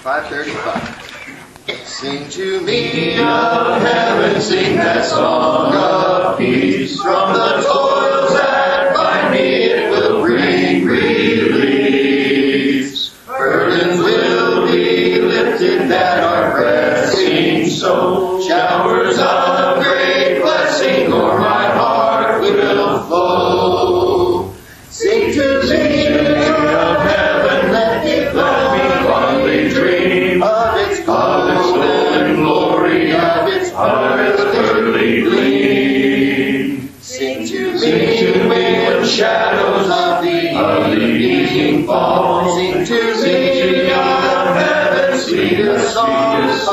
535. Sing to me of heaven, sing that song of peace. From the toils that bind me, it will bring release. Burdens will be lifted that are pressing so. Showers of great blessing o'er my heart will flow. Sing to me of heaven, let me fondly dream of its golden glory, of its earthly gleam. Sing to me when shadows of the evening fall. Sing to me of heaven, sweetest song of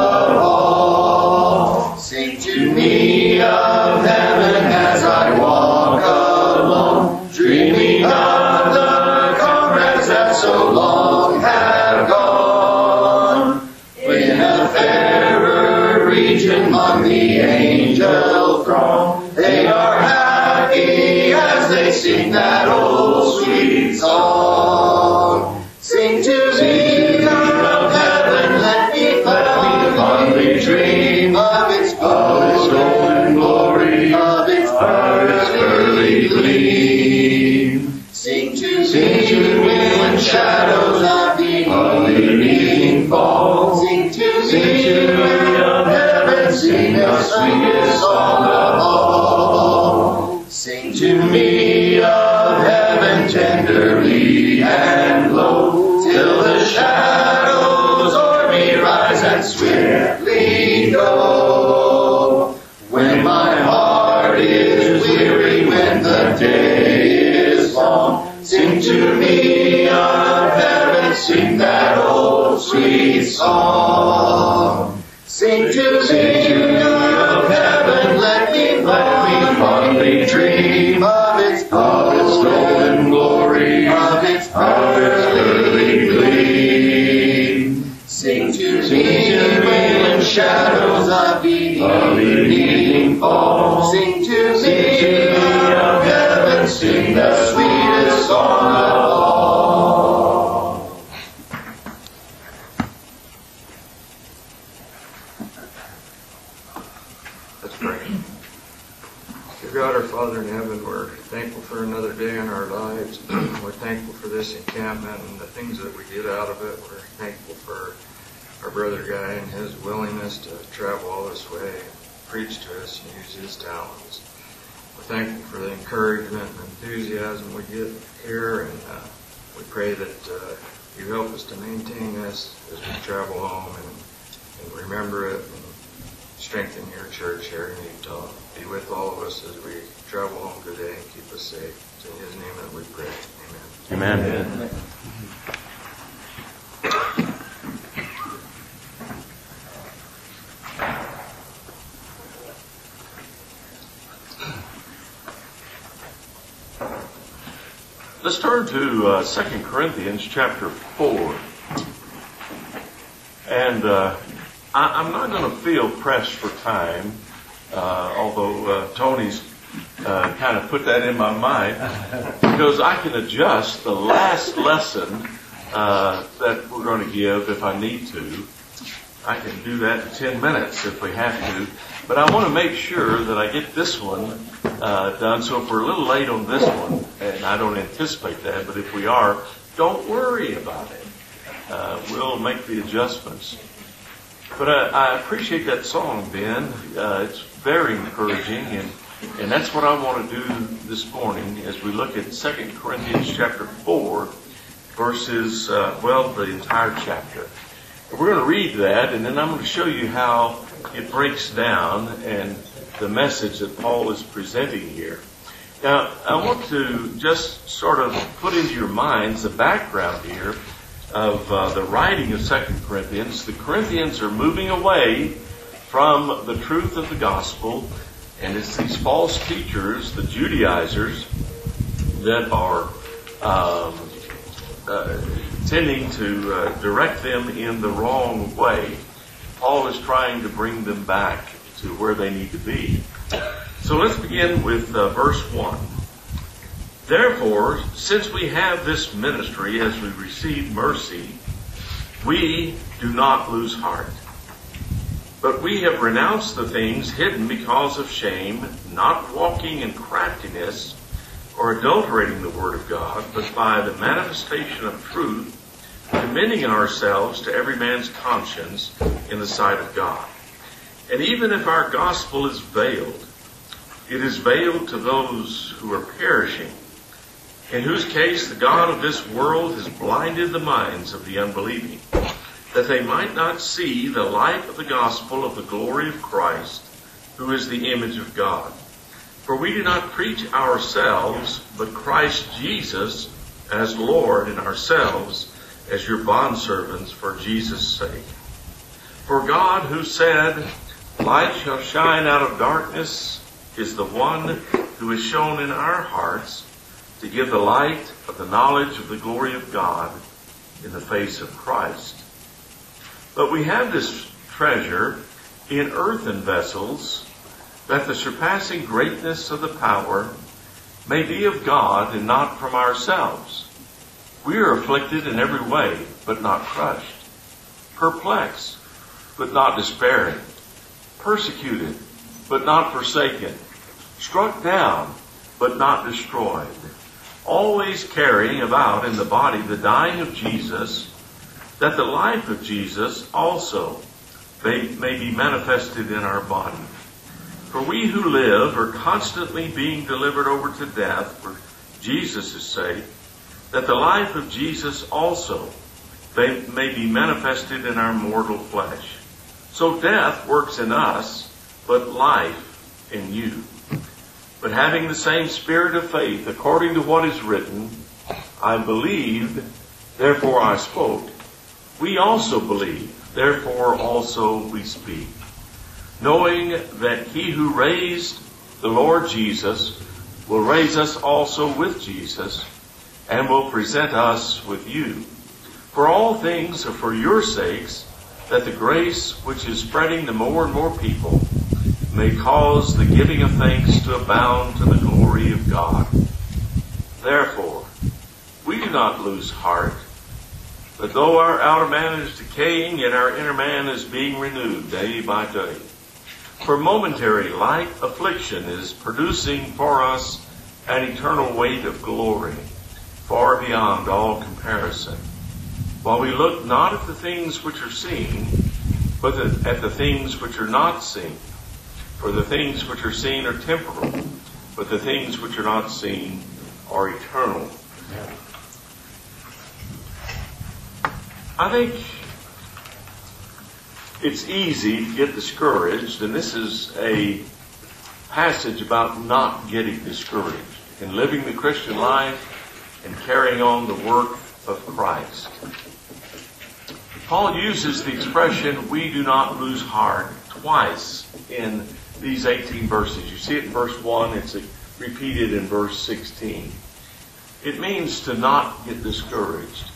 all. Sing to me of heaven as I walk alone, dreaming of the comrades that so long have gone. In a fairer region among the angel throng, they are happy as they sing that old sweet song. Sing to me of heaven, let me fondly dream of its golden glory, of its earthly gleam. Sing to me when shadows of the evening fall. Sing to me of heaven, sing the sweetest song of all. Sing to me of heaven tenderly and low, till the shadows o'er me rise and swiftly go. When my heart is weary, when the day is long, sing to me of heaven, sing that old sweet song. Sing to me of heaven, let me fondly dream of its golden glory, of its earthly gleam. Sing to me when shadows of the evening fall. Sing to me of heaven, sing the sweetest song of all. Let's pray. Dear God, our Father in heaven, we're thankful for another day in our lives. We're thankful for this encampment and the things that we get out of it. We're thankful for our brother Guy and his willingness to travel all this way and preach to us and use his talents. We're thankful for the encouragement and enthusiasm we get here, and we pray that you help us to maintain this as we travel home and remember it and strengthen your church here in Utah. Be with all of us as we travel home today and keep us safe. It's in his name that we pray. Amen. Amen. Amen. Let's turn to 2 Corinthians chapter 4. And I'm not going to feel pressed for time, although Tony's kind of put that in my mind, because I can adjust the last lesson that we're going to give if I need to. I can do that in 10 minutes if we have to. But I want to make sure that I get this one done. So if we're a little late on this one, and I don't anticipate that, but if we are, don't worry about it. We'll make the adjustments. But I appreciate that song, Ben. It's very encouraging, and that's what I want to do this morning as we look at 2 Corinthians chapter 4, verses, the entire chapter. We're going to read that, and then I'm going to show you how it breaks down and the message that Paul is presenting here. Now, I want to just sort of put into your minds the background here of the writing of 2 Corinthians. The Corinthians are moving away from the truth of the gospel, and it's these false teachers, the Judaizers, that are tending to direct them in the wrong way. Paul is trying to bring them back to where they need to be. So let's begin with verse 1. Therefore, since we have this ministry as we receive mercy, we do not lose heart. But we have renounced the things hidden because of shame, not walking in craftiness or adulterating the word of God, but by the manifestation of truth, commending ourselves to every man's conscience in the sight of God. And even if our gospel is veiled, it is veiled to those who are perishing, in whose case the God of this world has blinded the minds of the unbelieving, that they might not see the light of the gospel of the glory of Christ, who is the image of God. For we do not preach ourselves, but Christ Jesus as Lord, and ourselves as your bondservants for Jesus' sake. For God, who said, "Light shall shine out of darkness," is the one who is shown in our hearts to give the light of the knowledge of the glory of God in the face of Christ. But we have this treasure in earthen vessels, that the surpassing greatness of the power may be of God and not from ourselves. We are afflicted in every way, but not crushed, perplexed, but not despairing, persecuted, but not forsaken, struck down, but not destroyed, always carrying about in the body the dying of Jesus, that the life of Jesus also may be manifested in our body. For we who live are constantly being delivered over to death for Jesus' sake, that the life of Jesus also may be manifested in our mortal flesh. So death works in us, but life in you. But having the same spirit of faith, according to what is written, I believed, therefore I spoke. We also believe, therefore also we speak. Knowing that he who raised the Lord Jesus will raise us also with Jesus, and will present us with you. For all things are for your sakes, that the grace which is spreading to more and more people may cause the giving of thanks to abound to the glory of God. Therefore, we do not lose heart, but though our outer man is decaying, yet our inner man is being renewed day by day. For momentary light affliction is producing for us an eternal weight of glory, far beyond all comparison, while we look not at the things which are seen, but at the things which are not seen. For the things which are seen are temporal, but the things which are not seen are eternal. I think it's easy to get discouraged, and this is a passage about not getting discouraged in living the Christian life and carrying on the work of Christ. Paul uses the expression, we do not lose heart, twice in these 18 verses. You see it in verse 1, it's repeated in verse 16. It means to not get discouraged.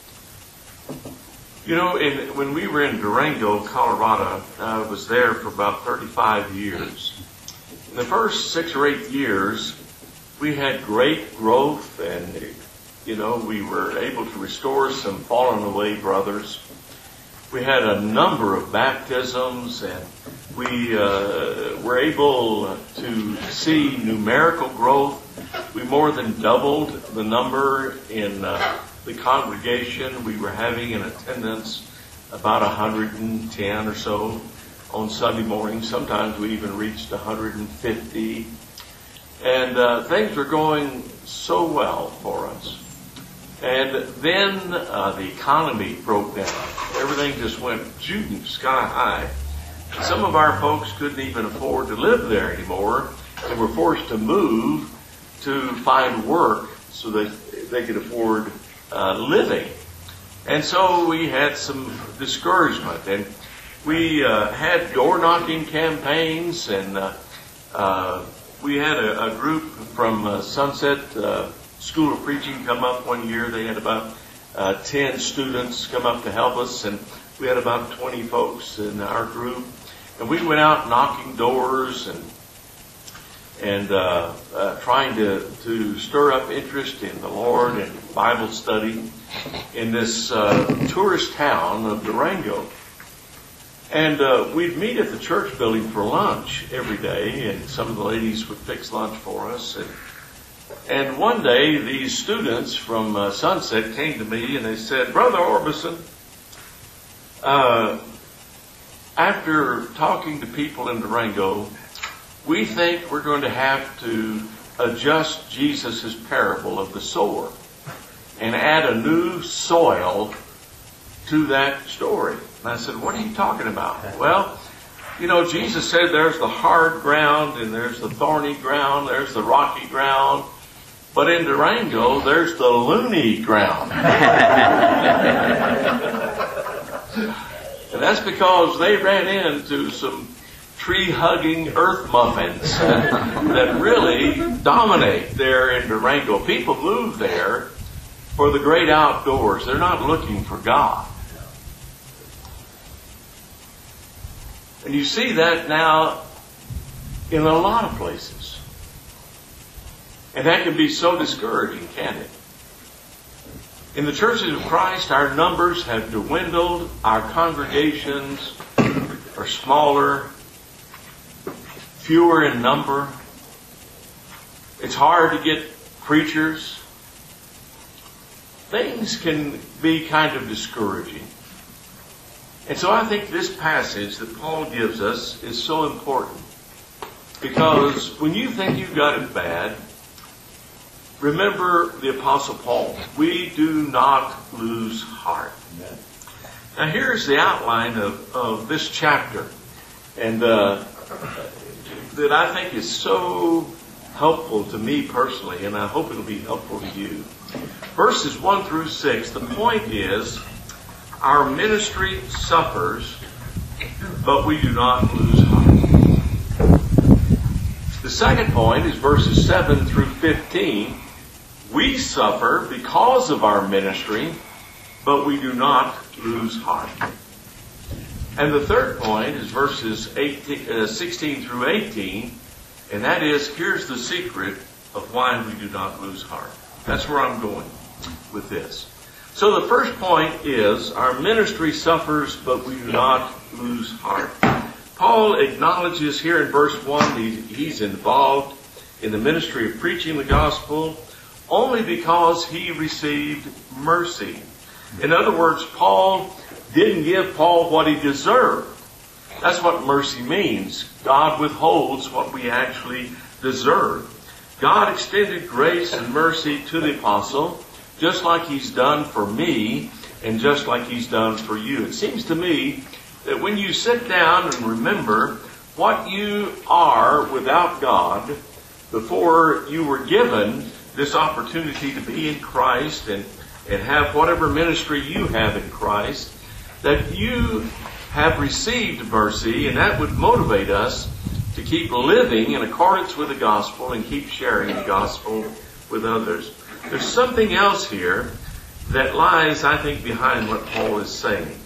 You know, when we were in Durango, Colorado, I was there for about 35 years. In the first 6 or 8 years, we had great growth, and, you know, we were able to restore some fallen away brothers. We had a number of baptisms, and we were able to see numerical growth. We more than doubled the number in the congregation. We were having in attendance about 110 or so on Sunday morning. Sometimes we even reached 150. And things were going so well for us. And then the economy broke down. Everything just went shooting sky high. Some of our folks couldn't even afford to live there anymore and were forced to move to find work so that they could afford living. And so we had some discouragement, and we had door-knocking campaigns, and we had a group from Sunset School of Preaching come up one year. They had about 10 students come up to help us, and we had about 20 folks in our group. And we went out knocking doors, and and trying to stir up interest in the Lord and Bible study in this tourist town of Durango. And we'd meet at the church building for lunch every day, and some of the ladies would fix lunch for us. And one day, these students from Sunset came to me and they said, "Brother Orbison, after talking to people in Durango, we think we're going to have to adjust Jesus' parable of the sower and add a new soil to that story." And I said, "What are you talking about?" "Well, you know, Jesus said there's the hard ground and there's the thorny ground, there's the rocky ground. But in Durango, there's the loony ground." And that's because they ran into some tree-hugging earth muffins that really dominate there in Durango. People move there for the great outdoors. They're not looking for God. And you see that now in a lot of places. And that can be so discouraging, can't it? In the churches of Christ, our numbers have dwindled. Our congregations are smaller, fewer in number. It's hard to get preachers. Things can be kind of discouraging. And so I think this passage that Paul gives us is so important. Because when you think you've got it bad, remember the Apostle Paul. We do not lose heart. Amen. Now here's the outline of this chapter. And that I think is so helpful to me personally, and I hope it'll be helpful to you. Verses 1 through 6, the point is, our ministry suffers, but we do not lose heart. The second point is verses 7 through 15. We suffer because of our ministry, but we do not lose heart. And the third point is verses 16 through 18, and that is, here's the secret of why we do not lose heart. That's where I'm going with this. So the first point is, our ministry suffers, but we do not lose heart. Paul acknowledges here in verse 1 he's involved in the ministry of preaching the gospel only because he received mercy. In other words, Paul didn't give Paul what he deserved. That's what mercy means. God withholds what we actually deserve. God extended grace and mercy to the apostle, just like he's done for me and just like he's done for you. It seems to me that when you sit down and remember what you are without God before you were given this opportunity to be in Christ and have whatever ministry you have in Christ, that you have received mercy, and that would motivate us to keep living in accordance with the gospel and keep sharing the gospel with others. There's something else here that lies, I think, behind what Paul is saying.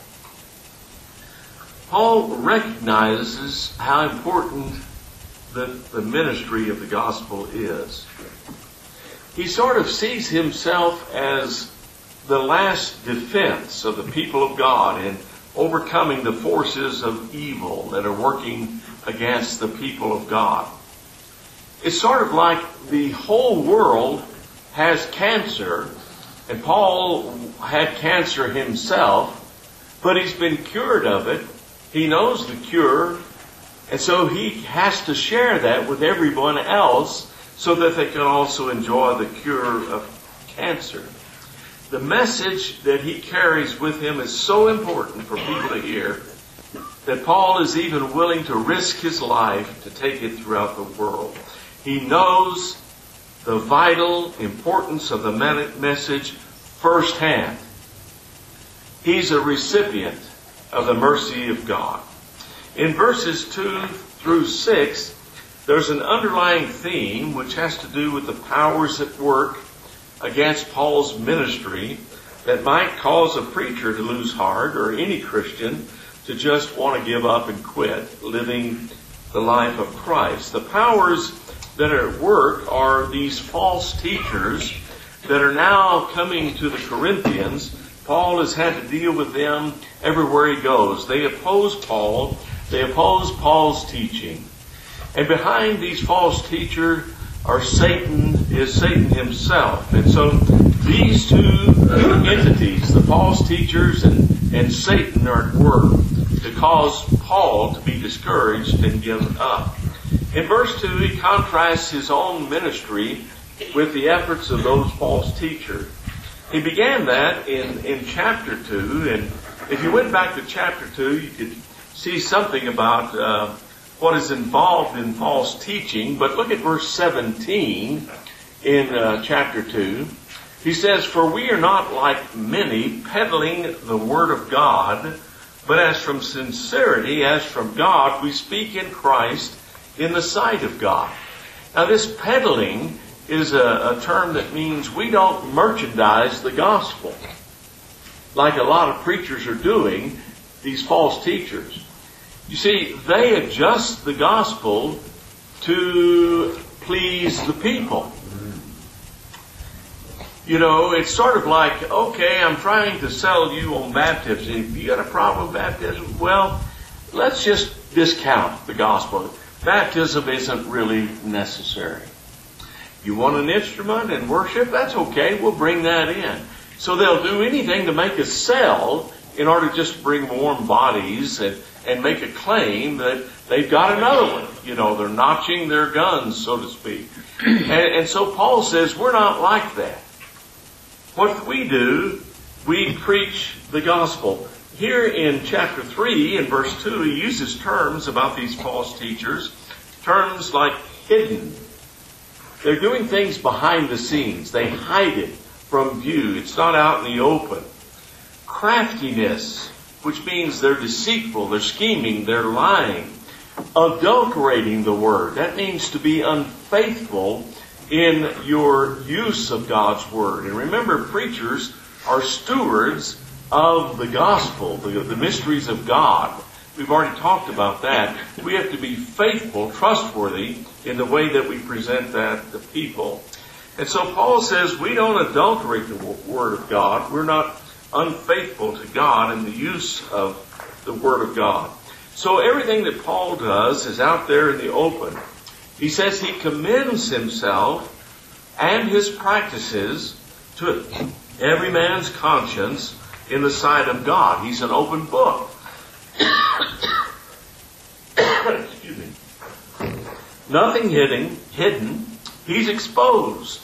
Paul recognizes how important the ministry of the gospel is. He sort of sees himself as the last defense of the people of God in overcoming the forces of evil that are working against the people of God. It's sort of like the whole world has cancer, and Paul had cancer himself, but he's been cured of it. He knows the cure, and so he has to share that with everyone else so that they can also enjoy the cure of cancer. The message that he carries with him is so important for people to hear that Paul is even willing to risk his life to take it throughout the world. He knows the vital importance of the message firsthand. He's a recipient of the mercy of God. In verses 2 through 6, there's an underlying theme which has to do with the powers at work against Paul's ministry that might cause a preacher to lose heart, or any Christian to just want to give up and quit living the life of Christ. The powers that are at work are these false teachers that are now coming to the Corinthians. Paul has had to deal with them everywhere he goes. They oppose Paul. They oppose Paul's teaching. And behind these false teachers is Satan himself. And so these two entities, the false teachers and Satan, are at work to cause Paul to be discouraged and given up. In verse 2, he contrasts his own ministry with the efforts of those false teachers. He began that in chapter 2, and if you went back to chapter 2, you could see something about what is involved in false teaching. But look at verse 17 in chapter 2. He says, "For we are not like many peddling the word of God, but as from sincerity, as from God, we speak in Christ in the sight of God." Now this peddling is a term that means we don't merchandise the gospel like a lot of preachers are doing, these false teachers. You see, they adjust the gospel to please the people. You know, it's sort of like, okay, I'm trying to sell you on baptism. If you got a problem with baptism, well, let's just discount the gospel. Baptism isn't really necessary. You want an instrument and worship? That's okay. We'll bring that in. So they'll do anything to make a sell in order just to bring warm bodies and make a claim that they've got another one. You know, they're notching their guns, so to speak. And so Paul says, we're not like that. What we do, we preach the gospel. Here in chapter 3, in verse 2, he uses terms about these false teachers, terms like hidden. They're doing things behind the scenes. They hide it from view. It's not out in the open. Craftiness, which means they're deceitful, they're scheming, they're lying. Adulterating the word. That means to be unfaithful in your use of God's word. And remember, preachers are stewards of the gospel, the mysteries of God. We've already talked about that. We have to be faithful, trustworthy in the way that we present that to people. And so Paul says we don't adulterate the word of God. We're not unfaithful to God in the use of the word of God. So everything that Paul does is out there in the open. He says he commends himself and his practices to every man's conscience in the sight of God. He's an open book. Excuse me. Nothing hidden. He's exposed.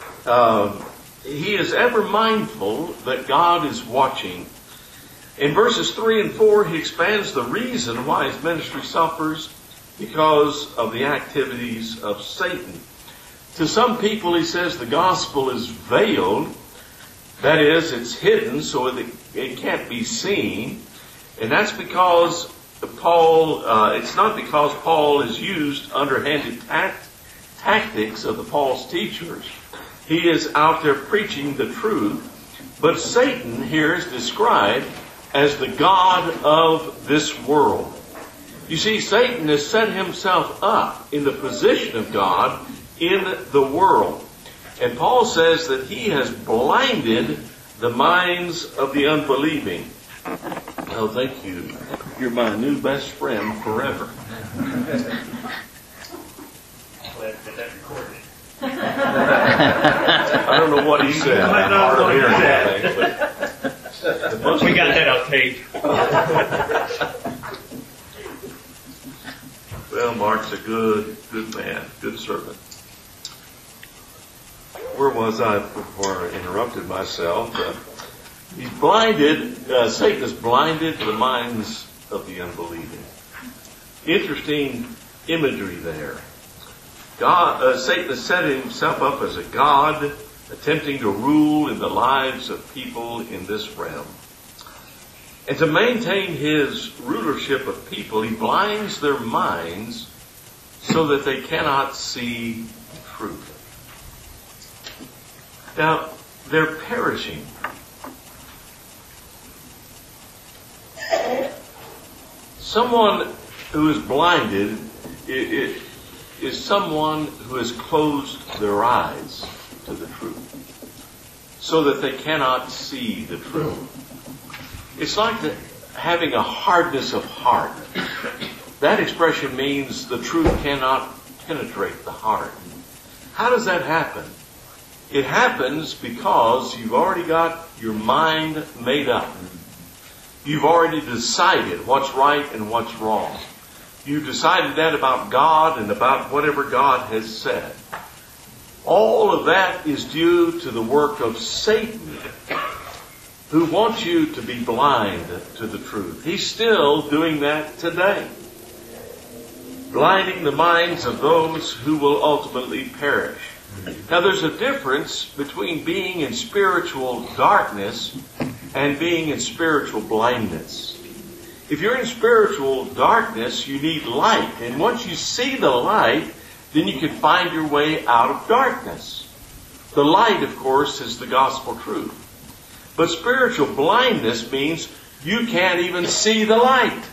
He is ever mindful that God is watching. In verses 3 and 4, he expands the reason why his ministry suffers, because of the activities of Satan. To some people, he says, the gospel is veiled. That is, it's hidden so it can't be seen. And that's because it's not because Paul has used underhanded tactics of the false teachers. He is out there preaching the truth. But Satan here is described as the god of this world. You see, Satan has set himself up in the position of God in the world. And Paul says that he has blinded the minds of the unbelieving. Oh, thank you. You're my new best friend forever. I don't know what he said. I'm hard of hearing anything, but we got that on tape. Well, Mark's a good man, good servant. Where was I before I interrupted myself? He's blinded, Satan has blinded the minds of the unbelieving. Interesting imagery there. Satan has set himself up as a god, attempting to rule in the lives of people in this realm. And to maintain his rulership of people, he blinds their minds so that they cannot see truth. Now, they're perishing. Someone who is blinded, is someone who has closed their eyes to the truth so that they cannot see the truth. It's like having a hardness of heart. That expression means the truth cannot penetrate the heart. How does that happen? It happens because you've already got your mind made up. You've already decided what's right and what's wrong. You've decided that about God and about whatever God has said. All of that is due to the work of Satan, who wants you to be blind to the truth. He's still doing that today, blinding the minds of those who will ultimately perish. Now, there's a difference between being in spiritual darkness and being in spiritual blindness. If you're in spiritual darkness, you need light. And once you see the light, then you can find your way out of darkness. The light, of course, is the gospel truth. But spiritual blindness means you can't even see the light.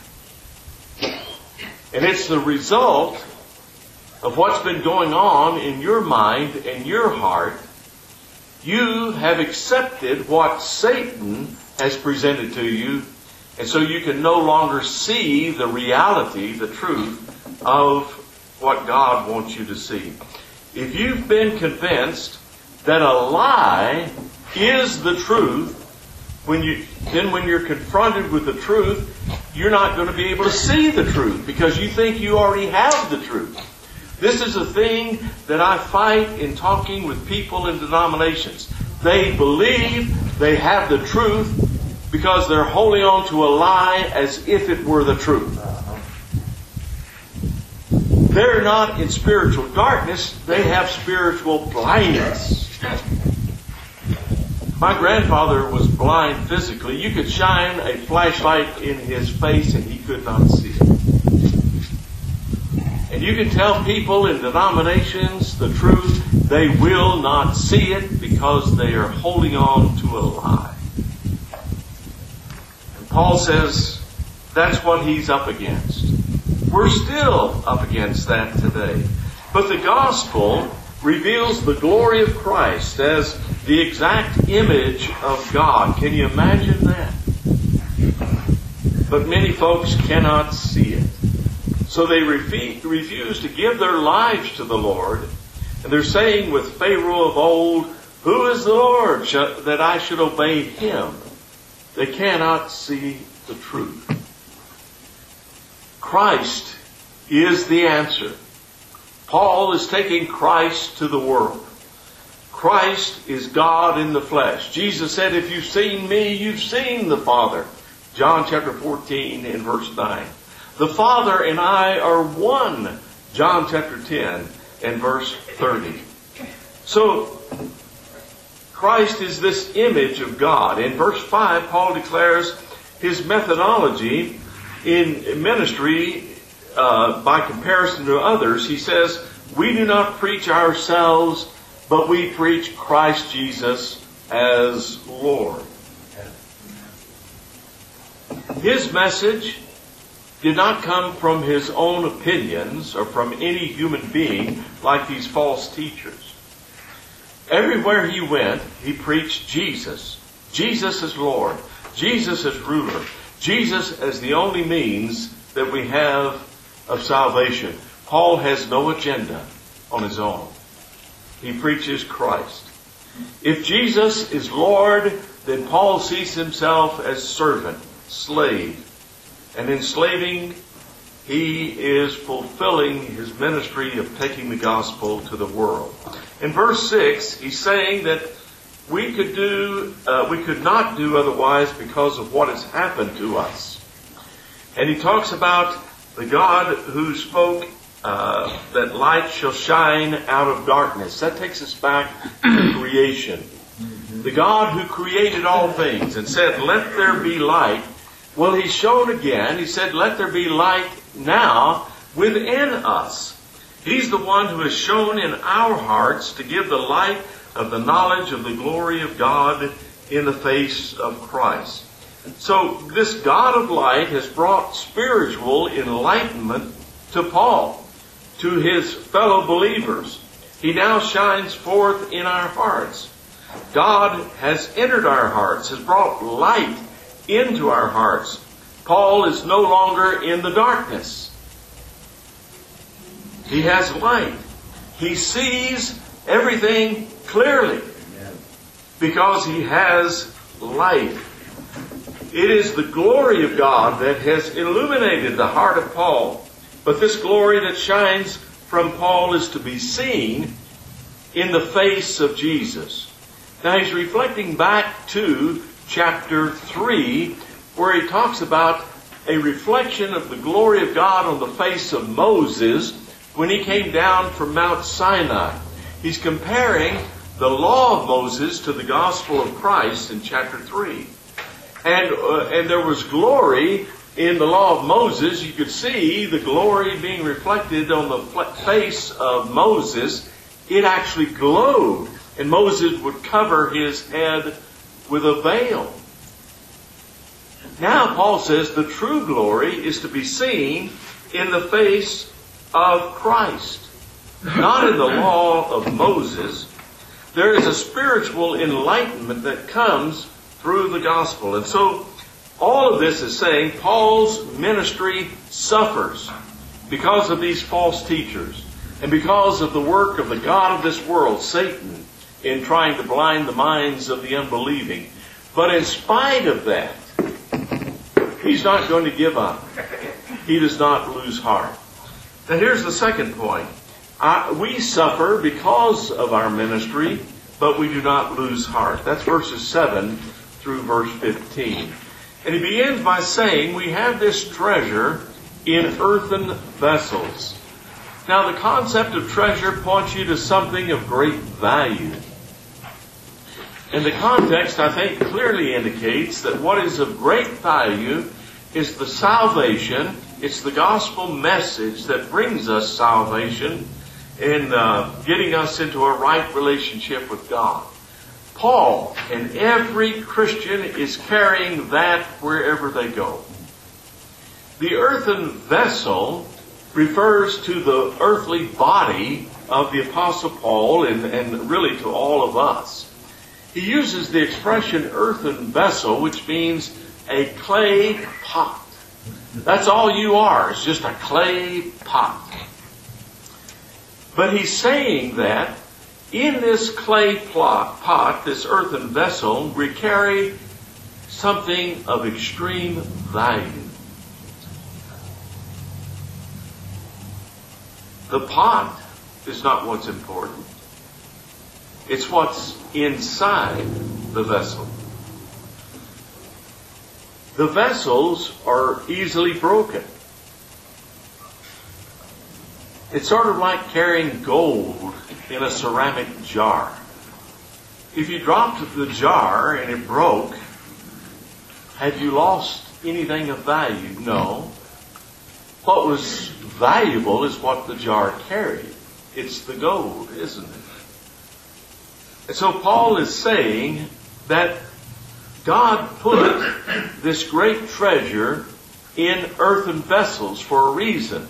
And it's the result of what's been going on in your mind and your heart. You have accepted what Satan has presented to you, and so you can no longer see the reality, the truth of what God wants you to see. If you've been convinced that a lie is the truth, when you're confronted with the truth, you're not going to be able to see the truth because you think you already have the truth. This is a thing that I fight in talking with people in denominations. They believe they have the truth because they're holding on to a lie as if it were the truth. They're not in spiritual darkness. They have spiritual blindness. My grandfather was blind physically. You could shine a flashlight in his face and he could not see it. And you can tell people in denominations the truth, they will not see it because they are holding on to a lie. And Paul says that's what he's up against. We're still up against that today. But the gospel reveals the glory of Christ as the exact image of God. Can you imagine that? But many folks cannot see it. So they refuse to give their lives to the Lord. And they're saying with Pharaoh of old, "Who is the Lord that I should obey him?" They cannot see the truth. Christ is the answer. Paul is taking Christ to the world. Christ is God in the flesh. Jesus said, "If you've seen me, you've seen the Father." John chapter 14 and verse 9. The Father and I are one. John chapter 10 and verse 30. So, Christ is this image of God. In verse 5, Paul declares his methodology in ministry by comparison to others. He says, "We do not preach ourselves, but we preach Christ Jesus as Lord." His message did not come from his own opinions or from any human being like these false teachers. Everywhere he went, he preached Jesus. Jesus as Lord. Jesus as ruler. Jesus as the only means that we have of salvation. Paul has no agenda on his own. He preaches Christ. If Jesus is Lord, then Paul sees himself as servant, slave. And enslaving, he is fulfilling his ministry of taking the gospel to the world. In verse 6, he's saying that we could not do otherwise because of what has happened to us. And he talks about the God who spoke that light shall shine out of darkness. That takes us back to creation. The God who created all things and said, "Let there be light." Well, he's shown again. He said, "Let there be light now within us." He's the one who has shown in our hearts to give the light of the knowledge of the glory of God in the face of Christ. So this God of light has brought spiritual enlightenment to Paul. to His fellow believers. He now shines forth in our hearts. God has entered our hearts, has brought light into our hearts. Paul is no longer in the darkness. He has light. He sees everything clearly because he has light. It is the glory of God that has illuminated the heart of Paul. But this glory that shines from Paul is to be seen in the face of Jesus. Now he's reflecting back to chapter 3, where he talks about a reflection of the glory of God on the face of Moses when he came down from Mount Sinai. He's comparing the law of Moses to the gospel of Christ in chapter 3. And there was glory in the law of Moses. You could see the glory being reflected on the face of Moses. It actually glowed, and Moses would cover his head with a veil. Now Paul says the true glory is to be seen in the face of Christ, not in the law of Moses. There is a spiritual enlightenment that comes through the gospel. And so all of this is saying Paul's ministry suffers because of these false teachers and because of the work of the god of this world, Satan, in trying to blind the minds of the unbelieving. But in spite of that, he's not going to give up. He does not lose heart. Now here's the second point. We suffer because of our ministry, but we do not lose heart. That's verses 7 through verse 15. And he begins by saying we have this treasure in earthen vessels. Now the concept of treasure points you to something of great value. And the context, I think, clearly indicates that what is of great value is the salvation. It's the gospel message that brings us salvation in getting us into a right relationship with God. Paul and every Christian is carrying that wherever they go. The earthen vessel refers to the earthly body of the Apostle Paul and really to all of us. He uses the expression earthen vessel, which means a clay pot. That's all you are. It's just a clay pot. But he's saying that in this clay pot, this earthen vessel, we carry something of extreme value. The pot is not what's important. It's what's inside the vessel. The vessels are easily broken. It's sort of like carrying gold in a ceramic jar. If you dropped the jar and it broke, have you lost anything of value? No. What was valuable is what the jar carried. It's the gold, isn't it? And so Paul is saying that God put this great treasure in earthen vessels for a reason.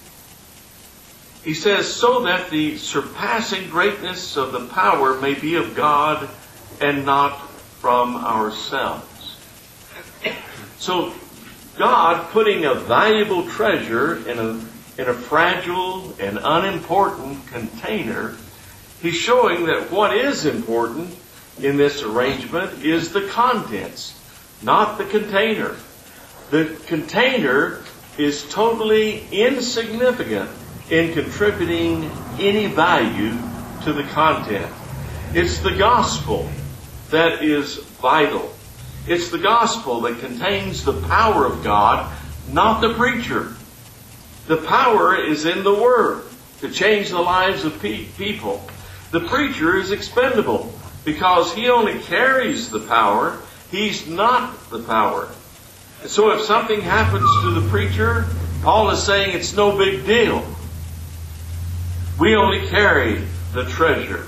He says, so that the surpassing greatness of the power may be of God and not from ourselves. So God putting a valuable treasure in a fragile and unimportant container, he's showing that what is important in this arrangement is the contents, not the container. The container is totally insignificant in contributing any value to the content. It's the gospel that is vital. It's the gospel that contains the power of God, not the preacher. The power is in the Word to change the lives of people. The preacher is expendable because he only carries the power. He's not the power. And so if something happens to the preacher, Paul is saying it's no big deal. We only carry the treasure.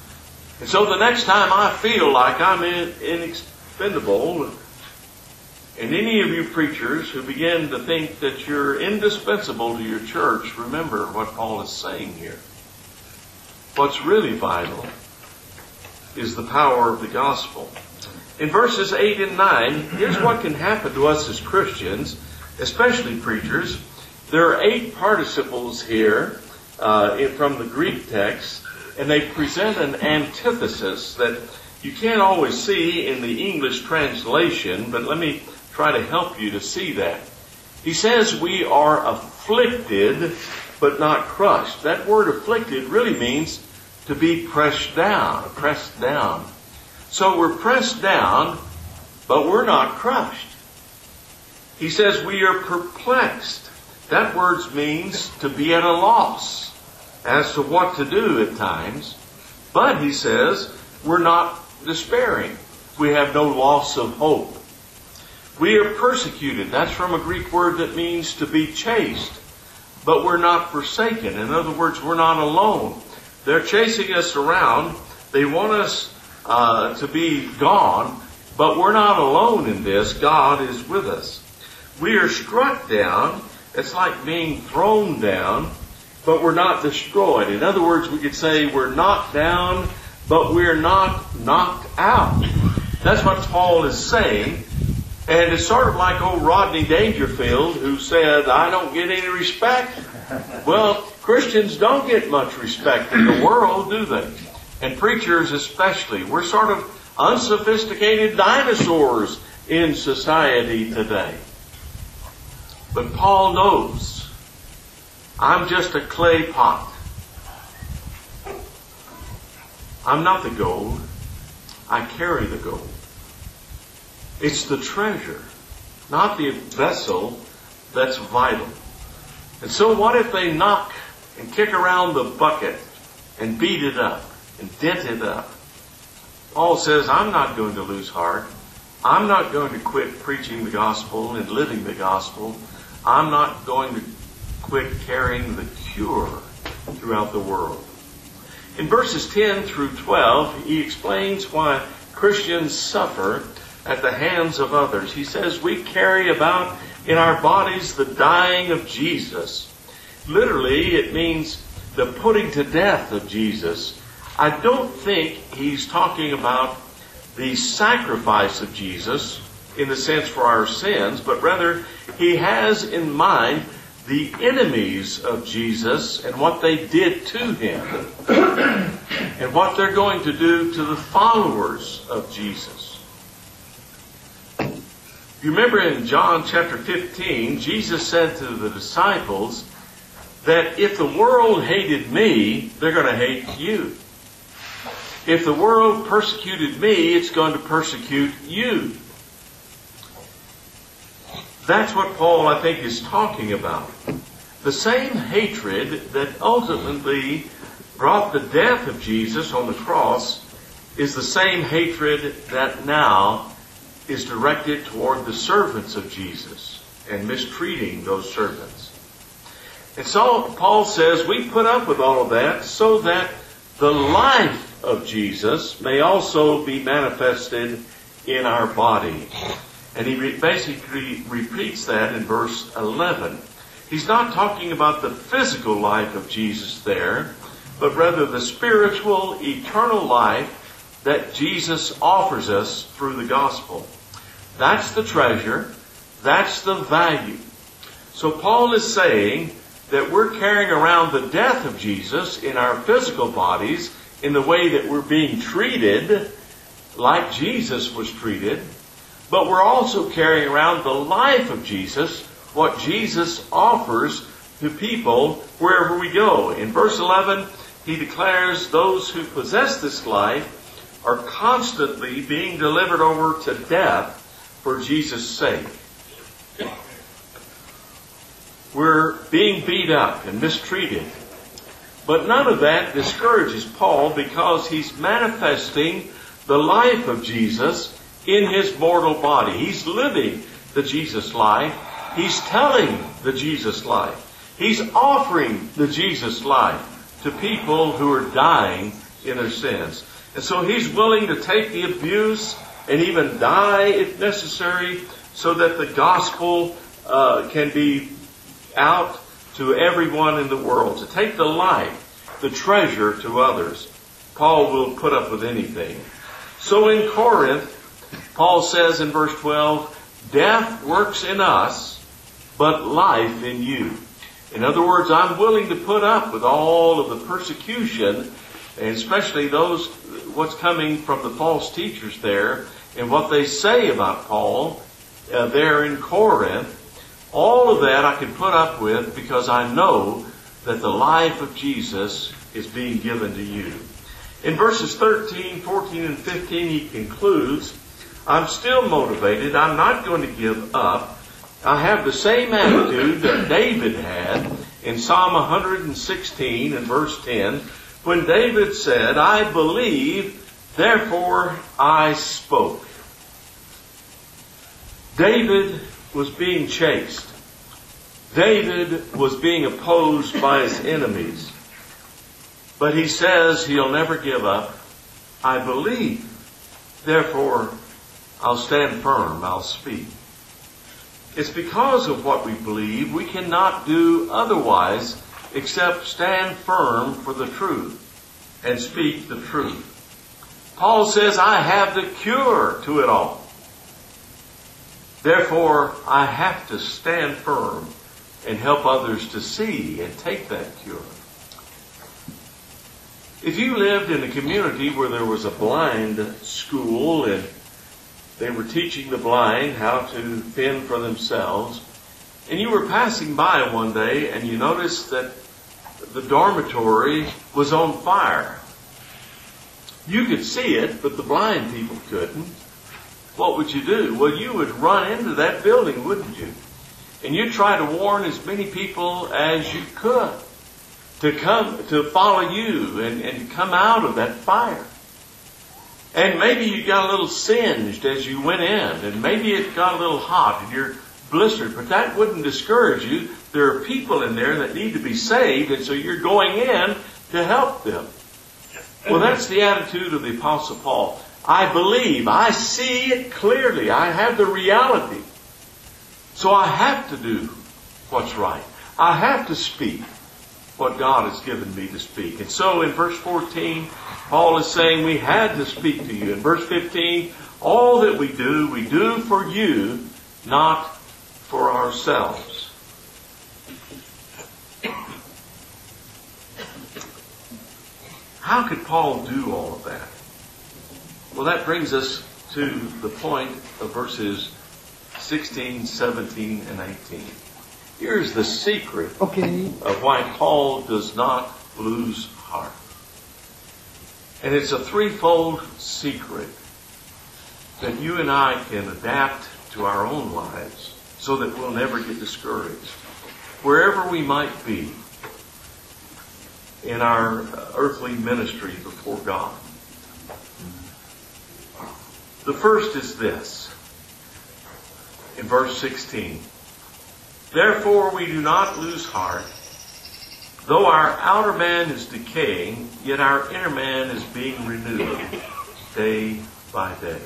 And so the next time I feel like I'm inexpendable, And any of you preachers who begin to think that you're indispensable to your church, remember what Paul is saying here. What's really vital is the power of the gospel. In verses 8 and 9, here's what can happen to us as Christians, especially preachers. There are 8 participles here from the Greek text, and they present an antithesis that you can't always see in the English translation, but let me try to help you to see that. He says we are afflicted, but not crushed. That word afflicted really means to be pressed down, pressed down. So we're pressed down, but we're not crushed. He says we are perplexed. That word means to be at a loss as to what to do at times. But he says we're not despairing. We have no loss of hope. We are persecuted. That's from a Greek word that means to be chased. But we're not forsaken. In other words, we're not alone. They're chasing us around. They want us to be gone. But we're not alone in this. God is with us. We are struck down. It's like being thrown down, but we're not destroyed. In other words, we could say we're knocked down, but we're not knocked out. That's what Paul is saying. And it's sort of like old Rodney Dangerfield, who said, I don't get any respect. Well, Christians don't get much respect in the world, do they? And preachers especially. We're sort of unsophisticated dinosaurs in society today. But Paul knows, I'm just a clay pot. I'm not the gold. I carry the gold. It's the treasure, not the vessel, that's vital. And so what if they knock and kick around the bucket and beat it up and dent it up? Paul says, I'm not going to lose heart. I'm not going to quit preaching the gospel and living the gospel. I'm not going to quit carrying the cure throughout the world. In verses 10 through 12, he explains why Christians suffer at the hands of others. He says we carry about in our bodies the dying of Jesus. Literally, it means the putting to death of Jesus. I don't think he's talking about the sacrifice of Jesus in the sense for our sins, but rather he has in mind the enemies of Jesus and what they did to him and what they're going to do to the followers of Jesus. You remember in John chapter 15, Jesus said to the disciples that if the world hated me, they're going to hate you. If the world persecuted me, it's going to persecute you. That's what Paul, I think, is talking about. The same hatred that ultimately brought the death of Jesus on the cross is the same hatred that now is directed toward the servants of Jesus and mistreating those servants. And so Paul says we put up with all of that so that the life of Jesus may also be manifested in our body. And he basically repeats that in verse 11. He's not talking about the physical life of Jesus there, but rather the spiritual, eternal life that Jesus offers us through the gospel. That's the treasure. That's the value. So Paul is saying that we're carrying around the death of Jesus in our physical bodies in the way that we're being treated like Jesus was treated. But we're also carrying around the life of Jesus, what Jesus offers to people wherever we go. In verse 11, he declares those who possess this life are constantly being delivered over to death for Jesus' sake. We're being beat up and mistreated. But none of that discourages Paul because he's manifesting the life of Jesus in his mortal body. He's living the Jesus life. He's telling the Jesus life. He's offering the Jesus life to people who are dying in their sins. And so he's willing to take the abuse and even die if necessary so that the gospel can be out to everyone in the world. To take the light, the treasure to others. Paul will put up with anything. So in Corinth, Paul says in verse 12, death works in us, but life in you. In other words, I'm willing to put up with all of the persecution, and especially what's coming from the false teachers there, and what they say about Paul there in Corinth. All of that I can put up with because I know that the life of Jesus is being given to you. In verses 13, 14, and 15, he concludes, I'm still motivated. I'm not going to give up. I have the same attitude that David had in Psalm 116 and verse 10, when David said, I believe, therefore I spoke. David was being chased. David was being opposed by his enemies. But he says he'll never give up. I believe, therefore I'll stand firm, I'll speak. It's because of what we believe we cannot do otherwise except stand firm for the truth and speak the truth. Paul says, I have the cure to it all. Therefore, I have to stand firm and help others to see and take that cure. If you lived in a community where there was a blind school and they were teaching the blind how to fend for themselves, and you were passing by one day and you noticed that the dormitory was on fire. You could see it, but the blind people couldn't. What would you do? Well, you would run into that building, wouldn't you? And you'd try to warn as many people as you could to follow you and come out of that fire. And maybe you got a little singed as you went in, and maybe it got a little hot and you're blistered, but that wouldn't discourage you. There are people in there that need to be saved, and so you're going in to help them. Well, that's the attitude of the Apostle Paul. I believe, I see it clearly, I have the reality. So I have to do what's right. I have to speak what God has given me to speak. And so in verse 14, Paul is saying we had to speak to you. In verse 15, all that we do for you, not for ourselves. How could Paul do all of that? Well, that brings us to the point of verses 16, 17, and 18. Here's the secret of why Paul does not lose heart. And it's a threefold secret that you and I can adapt to our own lives so that we'll never get discouraged. Wherever we might be in our earthly ministry before God. The first is this, in verse 16. Therefore we do not lose heart. Though our outer man is decaying, yet our inner man is being renewed day by day.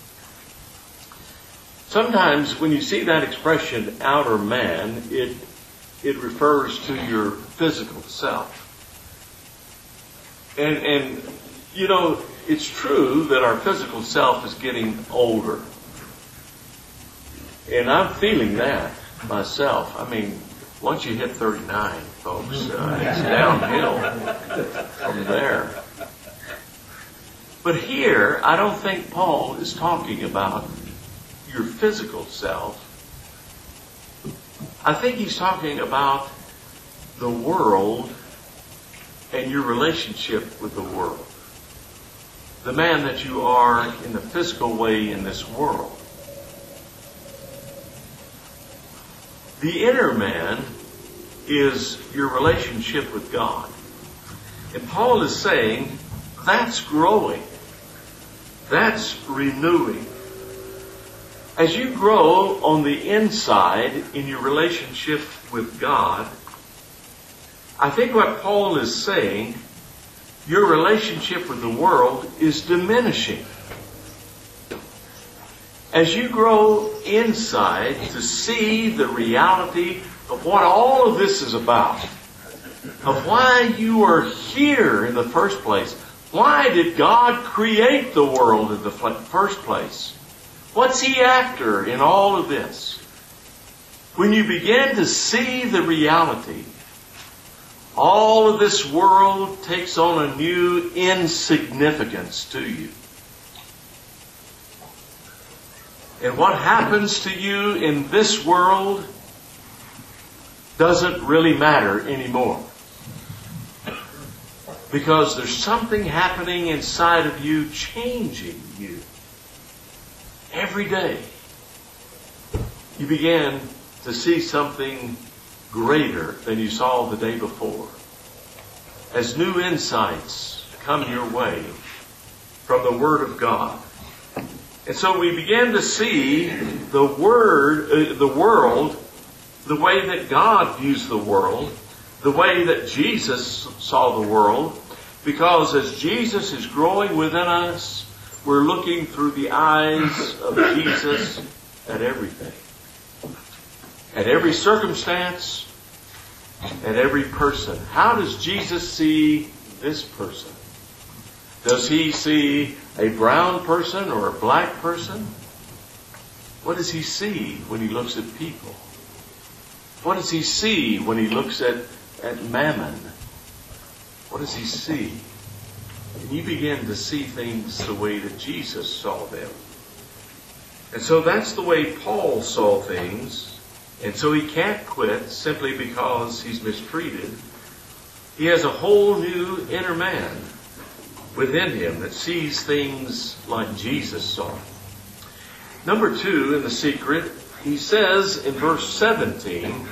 Sometimes when you see that expression, outer man, it refers to your physical self. And you know, it's true that our physical self is getting older. And I'm feeling that myself. I mean, once you hit 39, folks, it's downhill from there. But here, I don't think Paul is talking about your physical self. I think he's talking about the world and your relationship with the world. The man that you are in the physical way in this world. The inner man is your relationship with God. And Paul is saying that's growing. That's renewing. As you grow on the inside in your relationship with God, I think what Paul is saying, your relationship with the world is diminishing. as you grow insight to see the reality of what all of this is about, of why you are here in the first place. Why did God create the world in the first place? What's He after in all of this? When you begin to see the reality, all of this world takes on a new insignificance to you. And what happens to you in this world doesn't really matter anymore. Because there's something happening inside of you, changing you. Every day, you begin to see something greater than you saw the day before. As new insights come your way from the Word of God. And so we begin to see the world, the way that God views the world, the way that Jesus saw the world, because as Jesus is growing within us, we're looking through the eyes of Jesus at everything. At every circumstance, at every person. How does Jesus see this person? Does He see a brown person or a black person? What does He see when He looks at people? What does He see when He looks at mammon? What does He see? And you begin to see things the way that Jesus saw them. And so that's the way Paul saw things. And so he can't quit simply because he's mistreated. He has a whole new inner man within him that sees things like Jesus saw. Number 2 in the secret, he says in verse 17,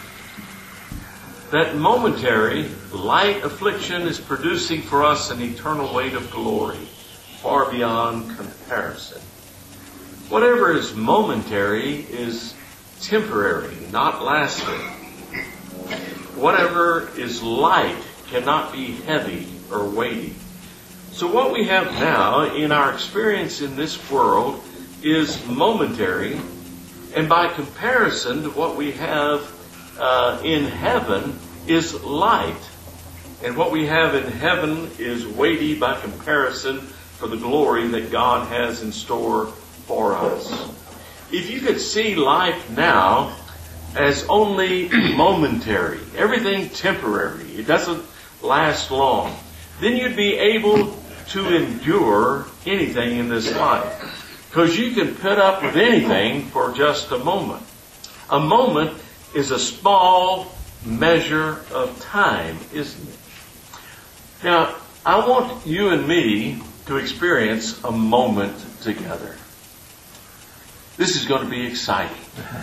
that momentary, light affliction is producing for us an eternal weight of glory, far beyond comparison. Whatever is momentary is temporary, not lasting. Whatever is light cannot be heavy or weighty. So what we have now in our experience in this world is momentary, and by comparison to what we have in heaven is light. And what we have in heaven is weighty by comparison for the glory that God has in store for us. If you could see life now as only momentary, everything temporary, it doesn't last long, then you'd be able to endure anything in this life. Because you can put up with anything for just a moment. A moment is a small measure of time, isn't it? Now, I want you and me to experience a moment together. This is going to be exciting.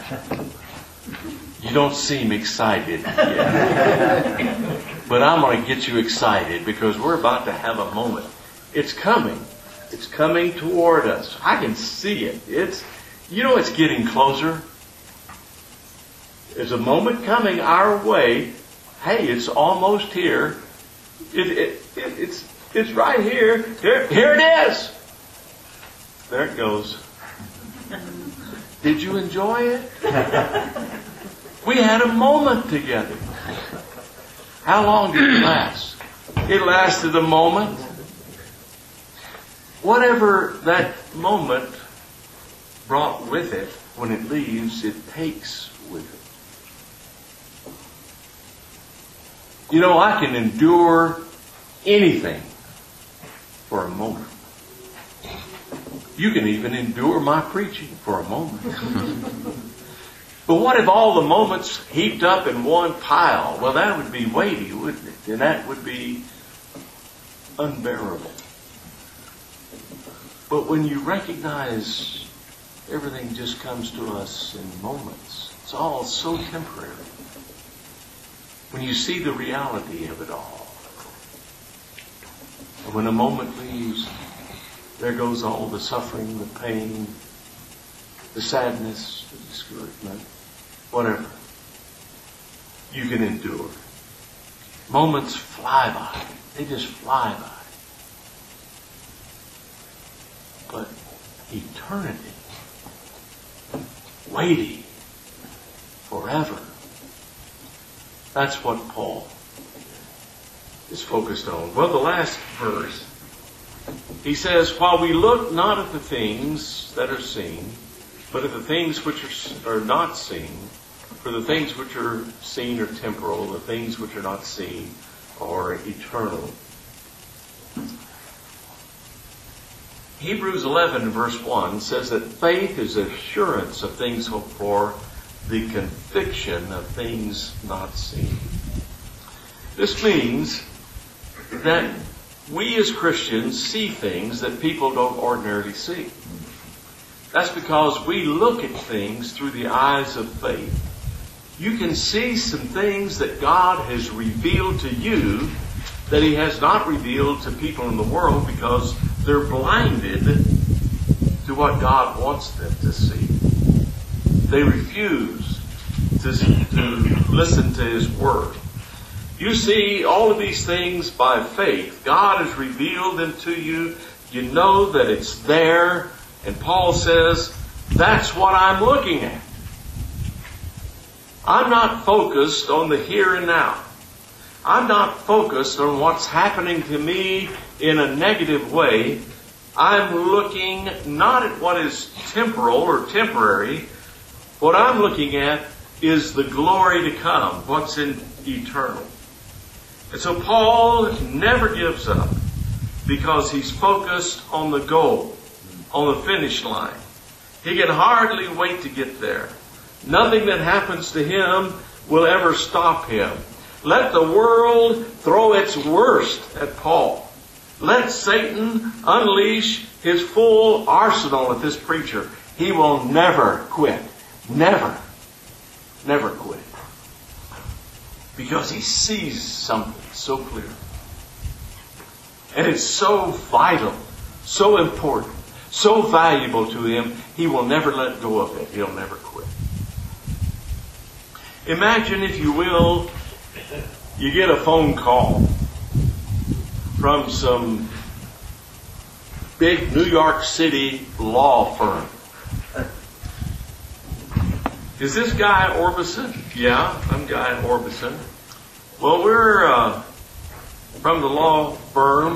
You don't seem excited yet. But I'm going to get you excited because we're about to have a moment. It's coming. It's coming toward us. I can see it. It's getting closer. There's a moment coming our way. Hey, it's almost here. It's right here. Here it is. There it goes. Did you enjoy it? We had a moment together. How long did it last? It lasted a moment. Whatever that moment brought with it, when it leaves, it takes with it. You know, I can endure anything for a moment. You can even endure my preaching for a moment. But what if all the moments heaped up in one pile? Well, that would be weighty, wouldn't it? And that would be unbearable. But when you recognize everything just comes to us in moments, it's all so temporary. When you see the reality of it all. And when a moment leaves, there goes all the suffering, the pain, the sadness, the discouragement, whatever. You can endure. Moments fly by. They just fly by. But eternity, weighty forever. That's what Paul is focused on. Well, the last verse, he says, while we look not at the things that are seen, but at the things which are not seen, for the things which are seen are temporal, the things which are not seen are eternal. Hebrews 11 verse 1 says that faith is assurance of things hoped for, the conviction of things not seen. This means that we as Christians see things that people don't ordinarily see. That's because we look at things through the eyes of faith. You can see some things that God has revealed to you that He has not revealed to people in the world because they're blinded to what God wants them to see. They refuse to listen to His Word. You see all of these things by faith. God has revealed them to you. You know that it's there. And Paul says, that's what I'm looking at. I'm not focused on the here and now. I'm not focused on what's happening to me in a negative way. I'm looking not at what is temporal or temporary. What I'm looking at is the glory to come, what's in eternal. And so Paul never gives up because he's focused on the goal, on the finish line. He can hardly wait to get there. Nothing that happens to him will ever stop him. Let the world throw its worst at Paul. Let Satan unleash his full arsenal at this preacher. He will never quit. Never. Never quit. Because he sees something so clear. And it's so vital, so important, so valuable to him, he will never let go of it. He'll never quit. Imagine, if you will, you get a phone call from some big New York City law firm. Is this Guy Orbison? Yeah, I'm Guy Orbison. Well, we're from the law firm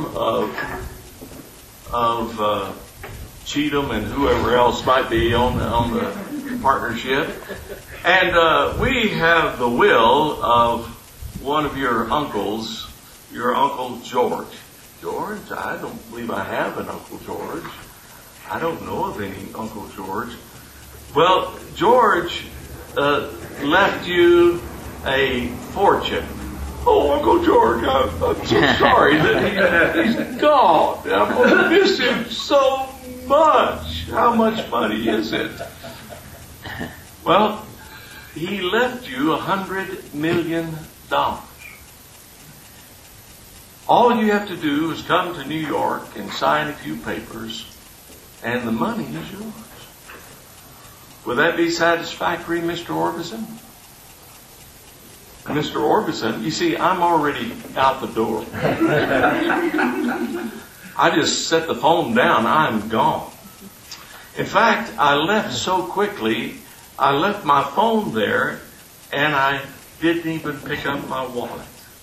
of Cheatham and whoever else might be on the partnership. And we have the will of one of your uncles, your Uncle George. George? I don't believe I have an Uncle George. I don't know of any Uncle George. Well, George left you a fortune. Oh, Uncle George, I'm so sorry that he's gone. I'm going to miss him so much. How much money is it? Well, he left you $100 million. All you have to do is come to New York and sign a few papers, and the money is yours. Would that be satisfactory, Mr. Orbison? Mr. Orbison, you see, I'm already out the door. I just set the phone down. I'm gone. In fact, I left so quickly, I left my phone there, and I didn't even pick up my wallet.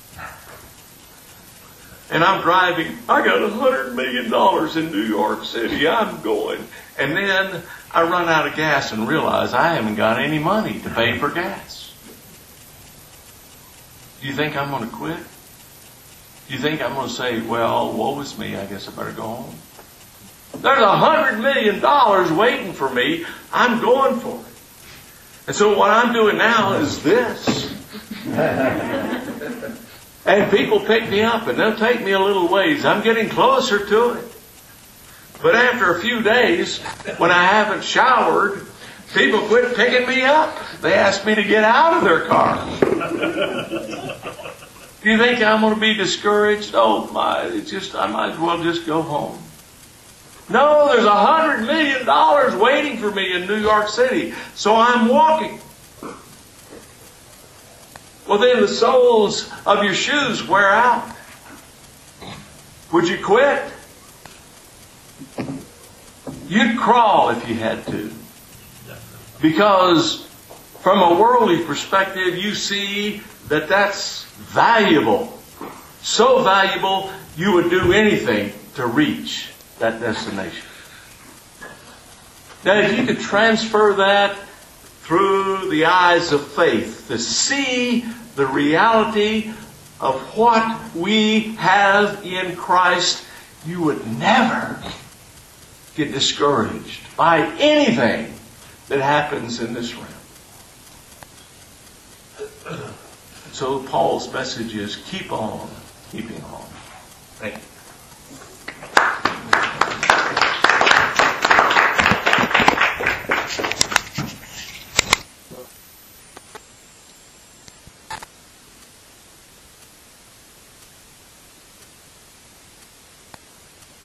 And I'm driving. I got $100 million in New York City. I'm going. And then I run out of gas and realize I haven't got any money to pay for gas. Do you think I'm going to quit? Do you think I'm going to say, well, woe is me, I guess I better go home? There's $100 million waiting for me. I'm going for it. And so what I'm doing now is this. And people pick me up and they'll take me a little ways. I'm getting closer to it. But after a few days, when I haven't showered, people quit picking me up. They ask me to get out of their car. Do you think I'm going to be discouraged? Oh my, I might as well just go home. No, there's $100 million waiting for me in New York City. So I'm walking. Well, then the soles of your shoes wear out. Would you quit? You'd crawl if you had to. Because from a worldly perspective, you see that that's valuable. So valuable, you would do anything to reach that destination. Now, if you could transfer that through the eyes of faith, to see the reality of what we have in Christ, you would never get discouraged by anything that happens in this realm. So Paul's message is keep on keeping on. Thank you.